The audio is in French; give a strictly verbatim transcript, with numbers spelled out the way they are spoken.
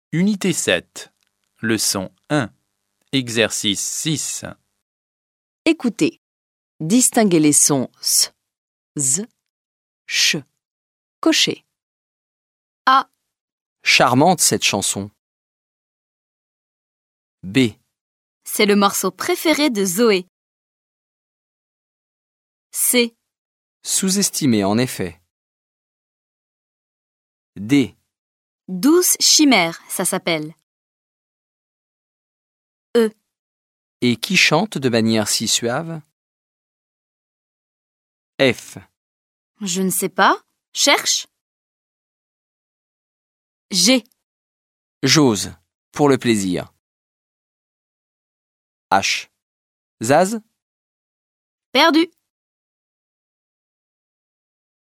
Unité sept, leçon un, exercice six. Écoutez. Distinguez les sons S, Z, Ch. Cochez. A. Charmante cette chanson. B. C'est le morceau préféré de Zoé. C. Sous-estimé en effet. D. Douce chimère, ça s'appelle. E. Et qui chante de manière si suave? F. Je ne sais pas. Cherche. G. J'ose, pour le plaisir. H. Zaz? Perdu.